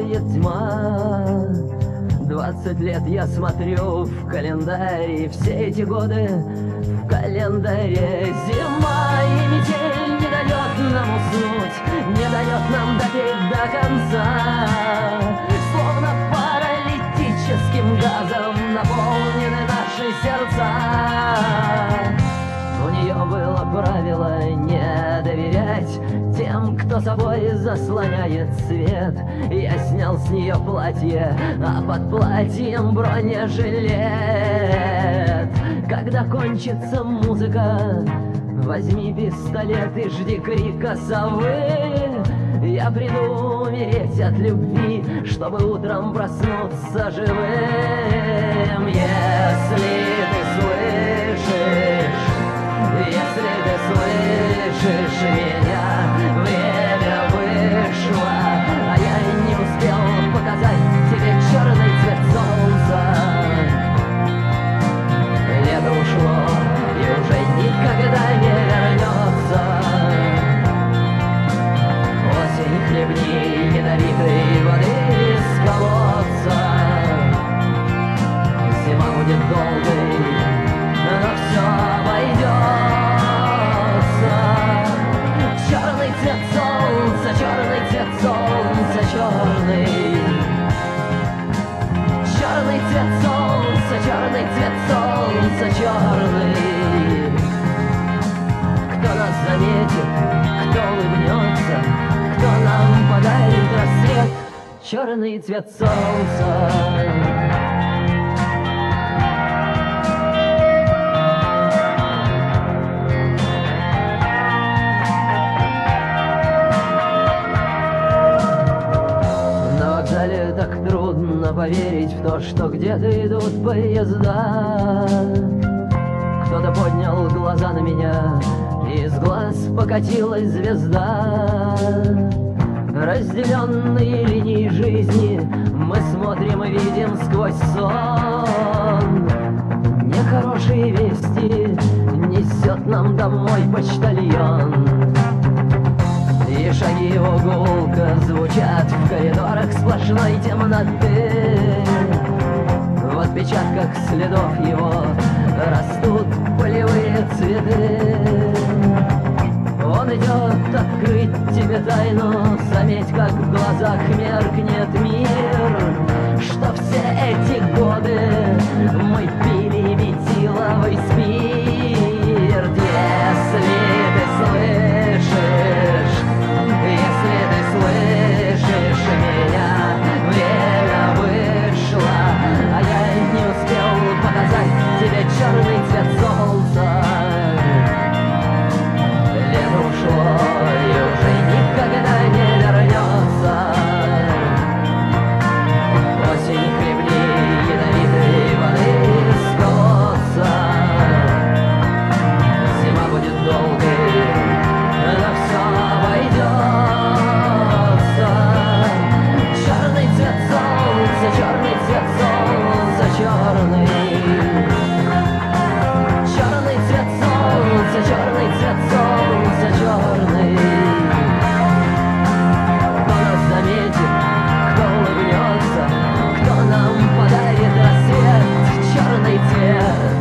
наступает тьма. 20 лет я смотрю в календарь, и все эти годы в календаре зима. И метель не дает нам уснуть, не дает нам допеть до конца. Словно паралитическим газом наполнены наши сердца. У нее было правило не доверять тем, кто собой заслоняет свет. Я снял с нее платье, а под платьем бронежилет. Когда кончится музыка, возьми пистолет и жди крика совы. Я приду умереть от любви, чтобы утром проснуться живым. Если ты слышишь меня, время вышло, а я не успел показать тебе черный цвет солнца. Лето ушло и уже никогда не вернется. Осень хлебни ядовитой воды из колодца. Зима будет долгой, но все обойдется. Черный цвет солнца, черный цвет солнца, черный. Черный цвет солнца, черный цвет солнца, черный. Кто нас заметит, кто улыбнется, кто нам подарит рассвет, черный цвет солнца. Так трудно поверить в то, что где-то идут поезда. Кто-то поднял глаза на меня, и из глаз покатилась звезда. Разделенные линии жизни мы смотрим и видим сквозь сон. Нехорошие вести несет нам домой почтальон. И шаги его гулко звучат в коридорах сплошной темноты. В отпечатках следов его растут полевые цветы. Он идет открыть тебе тайну, заметь, как в глазах меркнет мир. Что все эти годы мы пили метиловый спирт. Если ты слышишь меня, время вышло, а я не успел показать тебе черный цвет солнца. Лето ушло и уже никогда не вернется. Осень хлебни ядовитой воды из колодца. Зима будет долгой, но все обойдется. Черный цвет солнца, черный цвет солнца, черный. Черный цвет солнца, черный цвет солнца, черный. Кто нас заметит, кто улыбнется, кто нам подарит рассвет, черный цвет.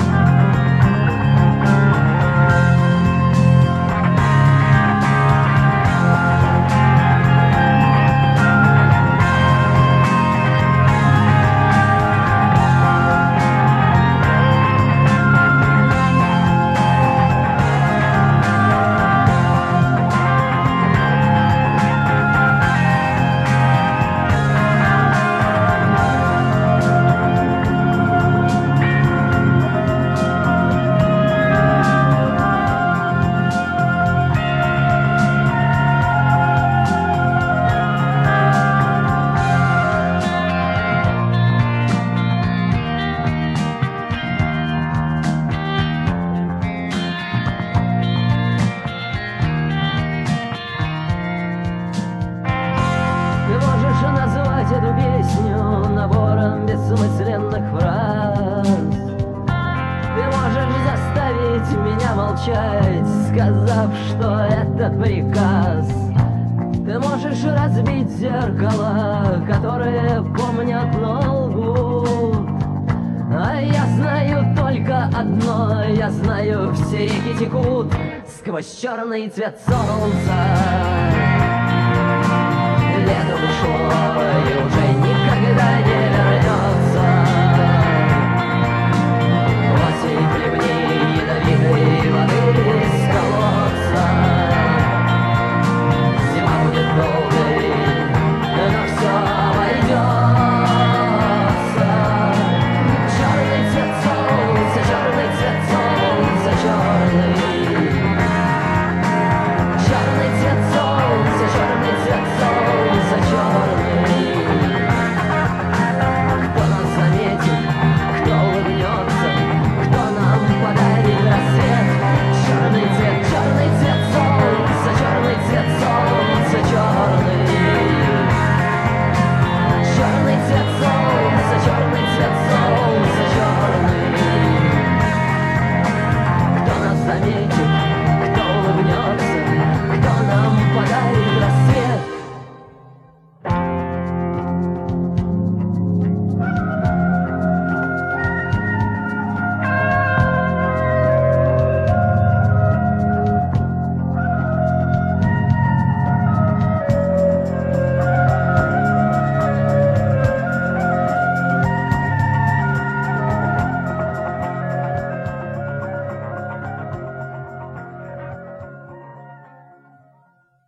Эту песню набором бессмысленных фраз. Ты можешь заставить меня молчать, сказав, что это приказ. Ты можешь разбить зеркало которые помнят Новгород. А я знаю только одно, я знаю, все реки текут сквозь черный цвет солнца. Лето ушло,